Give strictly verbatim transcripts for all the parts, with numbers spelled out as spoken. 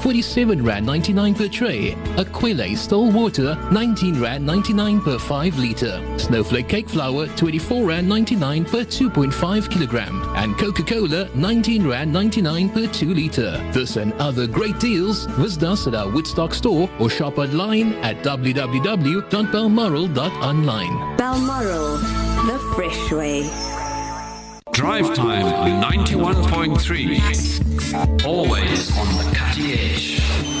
forty-seven rand ninety-nine per tray. Aquile Stole Water, nineteen rand ninety-nine per five litre. Snowflake Cake Flour, twenty-four rand ninety-nine per two point five kilogram. And Coca-Cola, nineteen rand ninety-nine per two litre. This and other great deals, visit us at our Woodstock store or shop online at w w w dot balmoral dot online. Balmoral, the fresh way. Drive Time on ninety-one point three. Always on the cutting edge.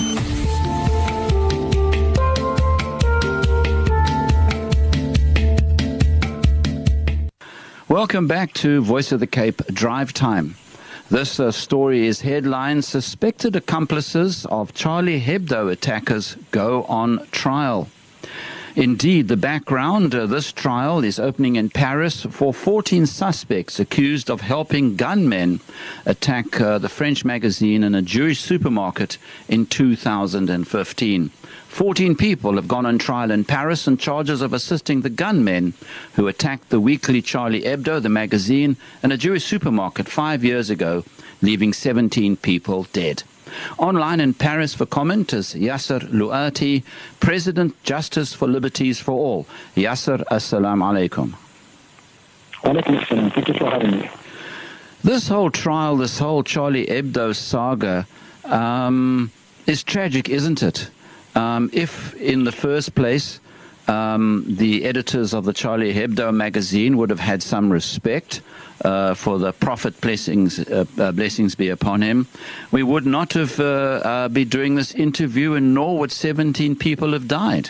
Welcome back to Voice of the Cape Drive Time. This uh, story is headline: Suspected accomplices of Charlie Hebdo attackers go on trial. Indeed, the background, uh, this trial is opening in Paris for fourteen suspects accused of helping gunmen attack uh, the French magazine and a Jewish supermarket in two thousand fifteen. fourteen people have gone on trial in Paris on charges of assisting the gunmen who attacked the weekly Charlie Hebdo, the magazine, and a Jewish supermarket five years ago, leaving seventeen people dead. Online in Paris for comment is Yasser Louati, President, Justice for Liberties for All. Yasser, assalamu alaikum. Alaikum assalam. Thank you for having me. This whole trial, this whole Charlie Hebdo saga um, is tragic, isn't it? Um, if in the first place um, the editors of the Charlie Hebdo magazine would have had some respect uh, for the Prophet, blessings, uh, uh, blessings be upon him, we would not have uh, uh, been doing this interview, and nor would seventeen people have died.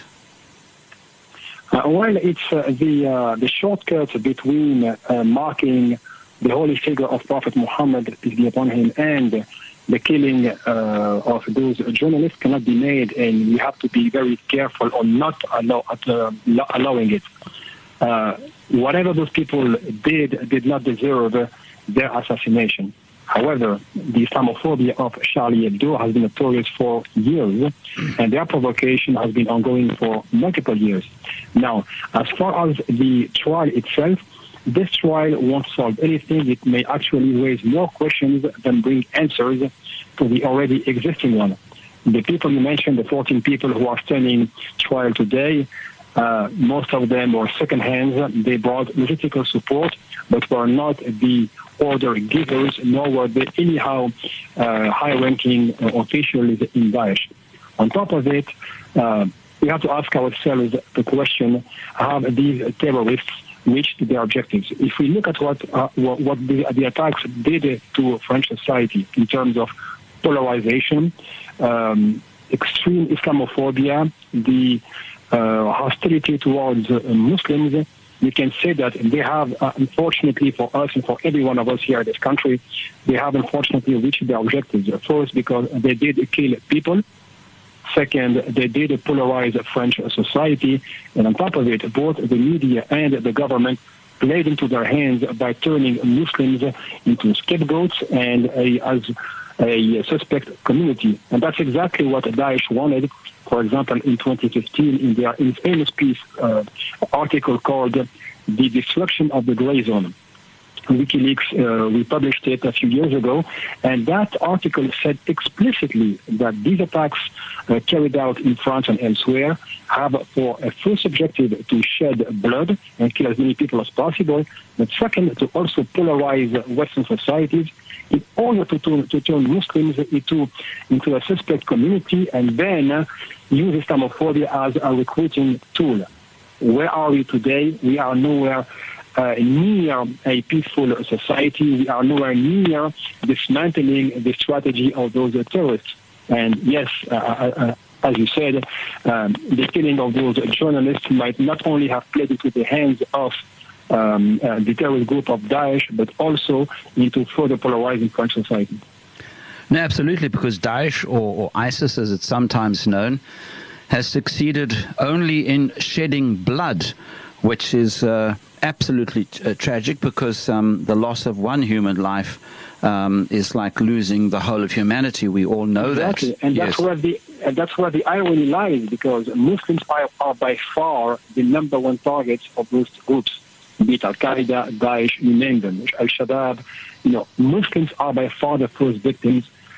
Uh, well, it's uh, the uh, the shortcut between uh, marking the holy figure of Prophet Muhammad, peace be upon him, and the killing uh, of those journalists cannot be made, and we have to be very careful on not allow, uh, allowing it. Uh, whatever those people did, did not deserve their assassination. However, the Islamophobia of Charlie Hebdo has been notorious for years, and their provocation has been ongoing for multiple years. Now, as far as the trial itself, this trial won't solve anything. It may actually raise more questions than bring answers to the already existing one. The people you mentioned, the fourteen people who are standing trial today, uh, most of them were second hands. They brought logistical support, but were not the order givers, nor were they anyhow uh, high-ranking uh, officials in Daesh. On top of it, uh, we have to ask ourselves the question, have these terrorists reached their objectives? If we look at what uh, what, what the, the attacks did to French society in terms of polarization, um, extreme Islamophobia, the uh, hostility towards uh, Muslims, we can say that they have, uh, unfortunately for us and for every one of us here in this country, they have unfortunately reached their objectives. First, because they did kill people. Second, they did polarize French society. And on top of it, both the media and the government played into their hands by turning Muslims into scapegoats and a, as a suspect community. And that's exactly what Daesh wanted. For example, in twenty fifteen, in their famous piece, uh, article called The Destruction of the Gray Zone. WikiLeaks, uh, we published it a few years ago, and that article said explicitly that these attacks uh, carried out in France and elsewhere have for a first objective to shed blood and kill as many people as possible, but second, to also polarize Western societies in order to, to, to turn Muslims into, into a suspect community and then uh, use Islamophobia as a recruiting tool. Where are we today? We are nowhere Uh, near a peaceful society. We are nowhere near dismantling the strategy of those uh, terrorists. And yes, uh, uh, as you said, um, the killing of those journalists might not only have played into the hands of um, uh, the terrorist group of Daesh, but also into further polarizing French society. No, absolutely, because Daesh, or, or ISIS as it's sometimes known, has succeeded only in shedding blood, which is uh, absolutely uh, tragic, because um, the loss of one human life um, is like losing the whole of humanity. We all know exactly. that. And that's yes. where the and that's where the irony lies, because Muslims are, are by far the number one targets of those groups, be it Al-Qaeda, Daesh, you name them, Al-Shabaab. You know, Muslims are by far the first victims,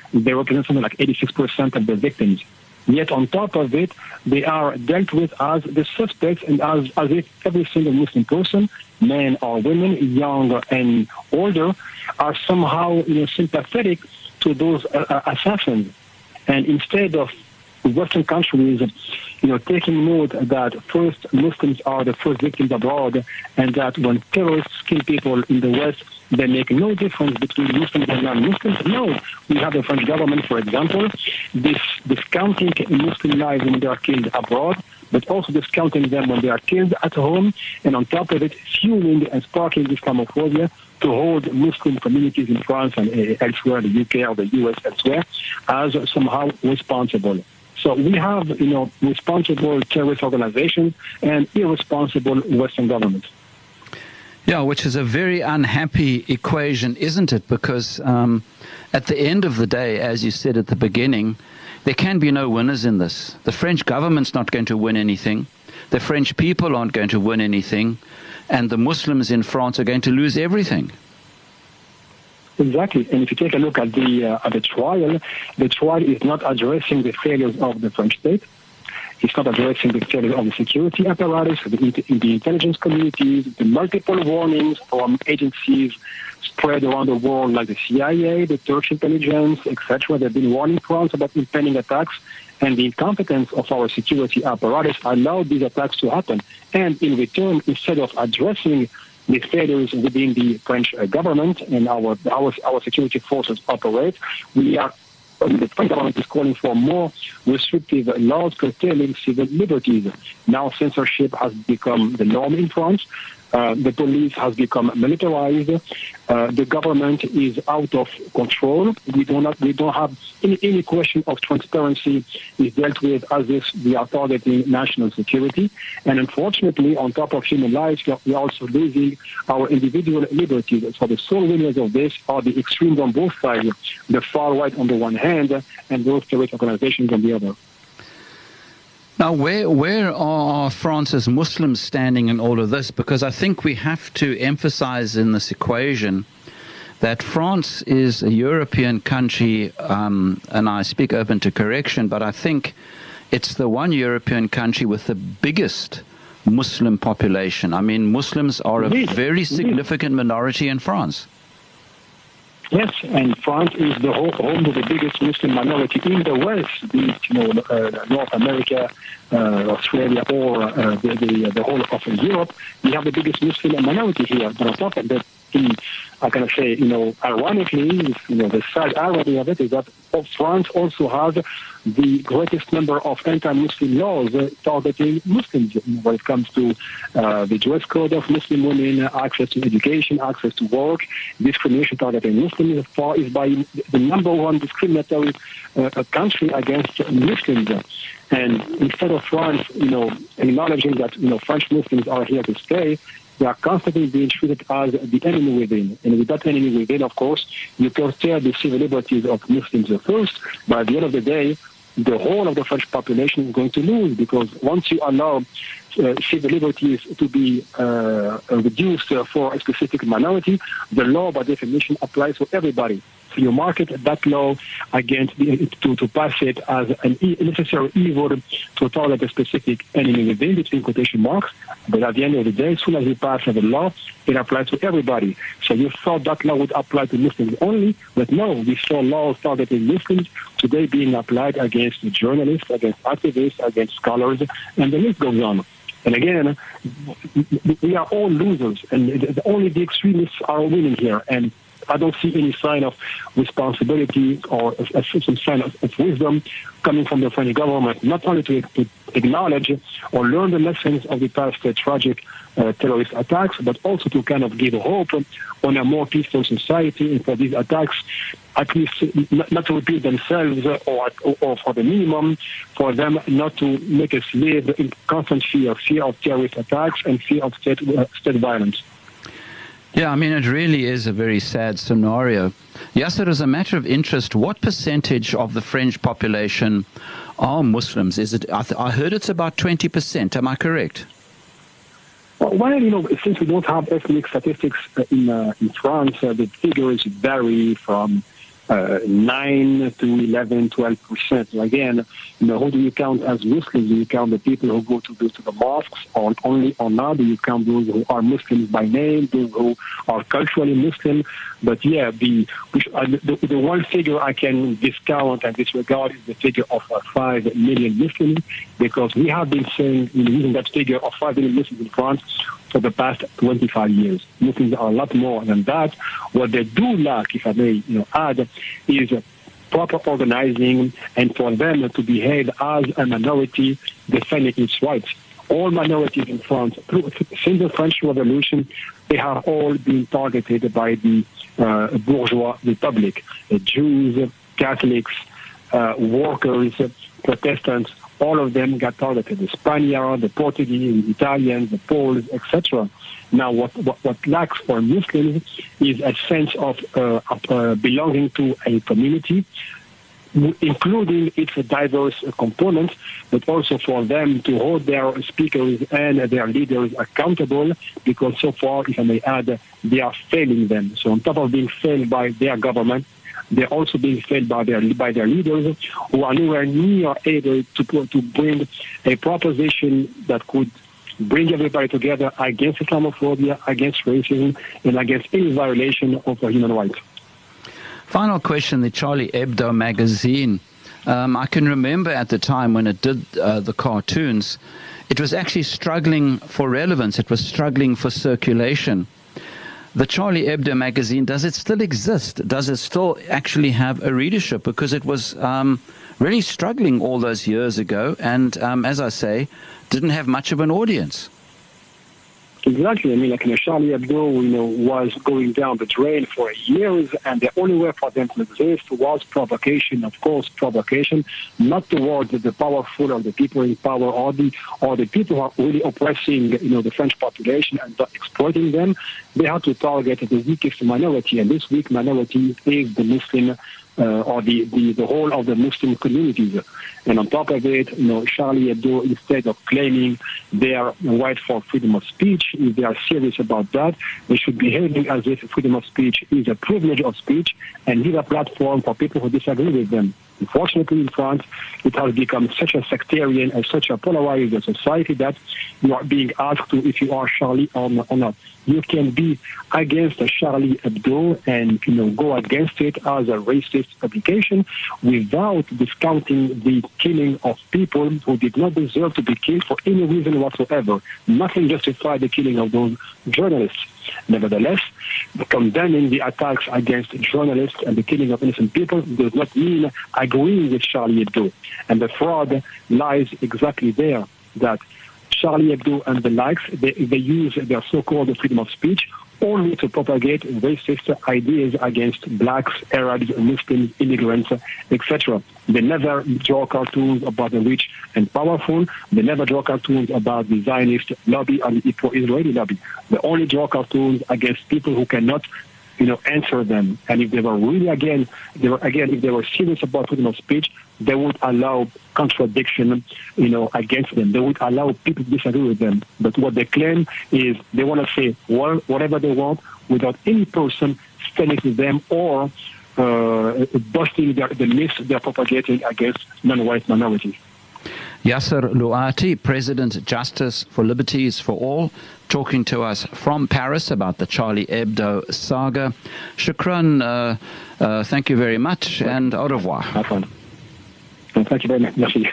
they represent something like eighty-six percent of the victims. Yet on top of it, they are dealt with as the suspects and as, as if every single Muslim person, men or women, young and older, are somehow you know, sympathetic to those uh, assassins. And instead of Western countries, you know, taking note that first Muslims are the first victims abroad, and that when terrorists kill people in the West, they make no difference between Muslims and non-Muslims. No, we have the French government, for example, this discounting Muslim lives when they are killed abroad, but also discounting them when they are killed at home, and on top of it, fueling and sparking Islamophobia to hold Muslim communities in France and uh, elsewhere, the U K or the U S elsewhere, as somehow responsible. So we have, you know, responsible terrorist organizations and irresponsible Western governments. Yeah, which is a very unhappy equation, isn't it? Because um, at the end of the day, as you said at the beginning, there can be no winners in this. The French government's not going to win anything. The French people aren't going to win anything. And the Muslims in France are going to lose everything. Exactly. And if you take a look at the uh, at the trial, the trial is not addressing the failures of the French state. It's not addressing the failures of the security apparatus, the, the intelligence communities, the multiple warnings from agencies spread around the world like the C I A, the Turkish intelligence, et cetera. They've been warning France about impending attacks, and the incompetence of our security apparatus allowed these attacks to happen. And in return, instead of addressing the failures within the French uh, government and our, our our security forces operate, we are the French government is calling for more restrictive laws curtailing civil liberties. Now censorship has become the norm in France. Uh, the police has become militarized. Uh, the government is out of control. We do not, we don't have any, any question of transparency is dealt with as if we are targeting national security. And unfortunately, on top of human lives, we are also losing our individual liberties. So the sole winners of this are the extremes on both sides, the far right on the one hand, and those terrorist organizations on the other. Now, where where are France's Muslims standing in all of this? Because I think we have to emphasize in this equation that France is a European country, um, and I speak open to correction, but I think it's the one European country with the biggest Muslim population. I mean, Muslims are a very significant minority in France. Yes, and France is the home of the biggest Muslim minority in the West, be it, you know, uh, North America, uh, Australia, or uh, the, the, the whole of Europe. We have the biggest Muslim minority here. But on top of that, in, I can say, you know, ironically, you know, the sad irony of it is that France also has the greatest number of anti-Muslim laws uh, targeting Muslims when it comes to uh, the dress code of Muslim women, access to education, access to work, discrimination targeting Muslims. Far is by the number one discriminatory uh, country against Muslims. And instead of France, you know, acknowledging that, you know, French Muslims are here to stay, they are constantly being treated as the enemy within. And with that enemy within, of course, you curtail the civil liberties of Muslims first, but at the end of the day, the whole of the French population is going to lose, because once you allow uh, civil liberties to be uh, reduced uh, for a specific minority, the law by definition applies to everybody. So you market that law against the, to, to pass it as an e- necessary evil to target a specific enemy within, between quotation marks. But at the end of the day, as soon as you pass the law, it applies to everybody. So you thought that law would apply to Muslims only, but no, we saw laws targeting Muslims today being applied against journalists, against activists, against scholars, and the list goes on. And again, we are all losers, and only the extremists are winning here. And I don't see any sign of responsibility or some sign of, of wisdom coming from the French government, not only to, to acknowledge or learn the lessons of the past uh, tragic uh, terrorist attacks, but also to kind of give hope on a more peaceful society, and for these attacks at least not, not to repeat themselves, or, or, or for the minimum, for them not to make us live in constant fear, fear of terrorist attacks and fear of state, uh, state violence. Yeah, I mean, it really is a very sad scenario. Yasser, as a matter of interest, what percentage of the French population are Muslims? Is it? I, th- I heard it's about twenty percent. Am I correct? Well, you know, since we don't have ethnic statistics in uh, in France, uh, the figures vary from uh, nine to eleven, twelve percent. So again, you know, who do you count as Muslims? Do you count the people who go to the, to the mosques or only or not? Do you count those who are Muslims by name, those who are culturally Muslim? But yeah, the, uh, the the one figure I can discount and disregard is the figure of uh, five million Muslims, because we have been saying, you know, using that figure of five million Muslims in France for the past twenty-five years. Muslims are a lot more than that. What they do lack, if I may, you know, add, is proper organizing and for them to behave as a minority defending its rights. All minorities in France, since the French Revolution, they have all been targeted by the uh, bourgeois republic. The Jews, Catholics, uh, workers, Protestants, all of them got targeted. The Spaniards, the Portuguese, the Italians, the Poles, et cetera. Now, what, what, what lacks for Muslims is a sense of, uh, of uh, belonging to a community, including its diverse components, but also for them to hold their speakers and their leaders accountable, because so far, if I may add, they are failing them. So on top of being failed by their government, they're also being failed by their by their leaders, who are nowhere near able to to bring a proposition that could bring everybody together against Islamophobia, against racism, and against any violation of human rights. Final question, the Charlie Hebdo magazine. Um, I can remember at the time when it did uh, the cartoons, it was actually struggling for relevance. It was struggling for circulation. The Charlie Hebdo magazine, does it still exist? Does it still actually have a readership? Because it was um, really struggling all those years ago and, um, as I say, didn't have much of an audience. Exactly. I mean, like, you know, Charlie Hebdo, you know, was going down the drain for years, and the only way for them to exist was provocation. Of course, provocation, not towards the powerful or the people in power or the or the people who are really oppressing, you know, the French population and exploiting them. They had to target the weakest minority, and this weak minority is the Muslim. Uh, or the, the, the whole of the Muslim communities. And on top of it, you know, Charlie Hebdo, instead of claiming their right for freedom of speech, if they are serious about that, they should be behaving as if freedom of speech is a privilege of speech and give a platform for people who disagree with them. Unfortunately, in France, it has become such a sectarian and such a polarized society that you are being asked to, if you are Charlie or not. You can be against a Charlie Hebdo and, you know, go against it as a racist publication without discounting the killing of people who did not deserve to be killed for any reason whatsoever. Nothing justified the killing of those journalists. Nevertheless, condemning the attacks against journalists and the killing of innocent people does not mean agreeing with Charlie Hebdo. And the fraud lies exactly there, that Charlie Hebdo and the likes, they, they use their so-called freedom of speech only to propagate racist ideas against blacks, Arabs, Muslims, immigrants, et cetera. They never draw cartoons about the rich and powerful. They never draw cartoons about the Zionist lobby and the pro-Israeli lobby. They only draw cartoons against people who cannot, you know, answer them. And if they were really, again, they were again, if they were serious about freedom of speech, they would allow contradiction, you know, against them. They would allow people to disagree with them. But what they claim is they want to say well, whatever they want without any person standing with them or uh, busting their, the myths they're propagating against non-white minorities. Yasser Louati, President, Justice for Liberties for All, talking to us from Paris about the Charlie Hebdo saga. Shukran, uh, uh, thank you very much, and au revoir. Thank you very much. Merci.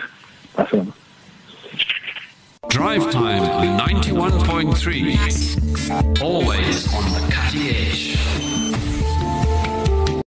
Drive Time ninety-one point three. Always on the cat.